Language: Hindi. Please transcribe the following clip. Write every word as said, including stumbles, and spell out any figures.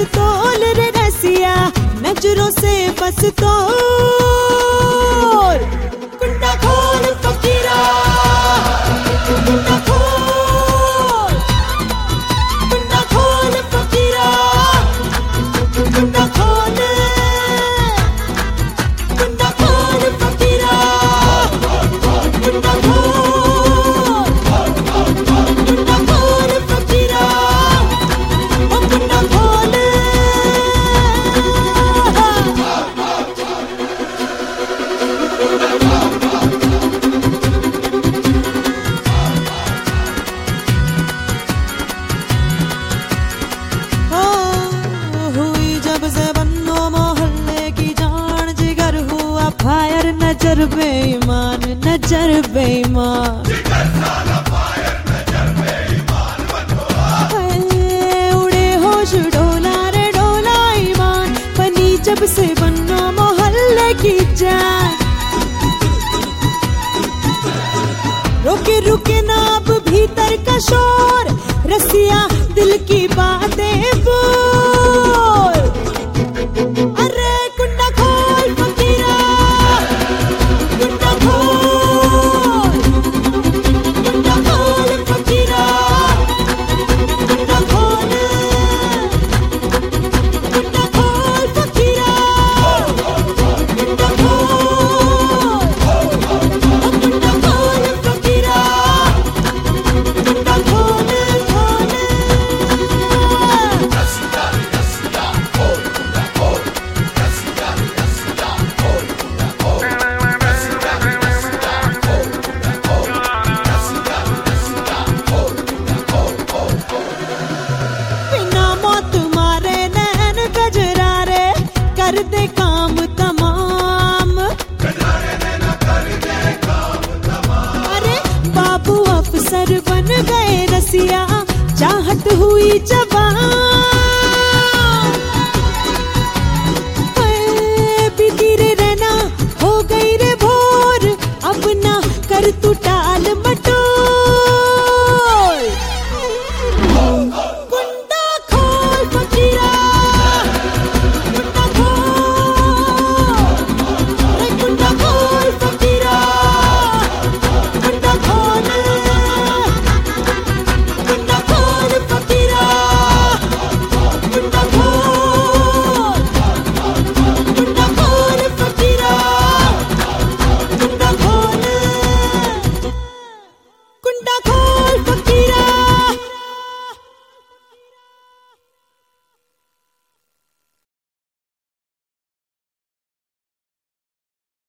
तोल रे रसिया, नजरों से बस तोल। कुंडा खोल फकीरा, कुंडा खोल, कुंडा खोल फकीरा, कुंडा खोल, कुंडा खोल फकीरा, कुंडा खोल, कुंडा खोल फकीरा, ओ कुंडा खोल। फायर नजर बेईमान, नजर बेईमान, उड़े होश डोला रे डोला ईमान, बनी जब से बन्नो मोहल्ले की जान। रुके रुके ना अब भीतर का शोर, रसिया दिल की बातें बोल। अरे कुंडा खोल फकीरा, कुंडा खोल, कुंडा खोल फकीरा, कुंडा खोल, कुंडा खोल फकीरा, कुंडा खोल, कुंडा खोल फकीरा, कुंडा खोल खोल। कर दे काम तमाम, अरे बाबू अफसर बन गए रसिया, चाहत हुई जवान।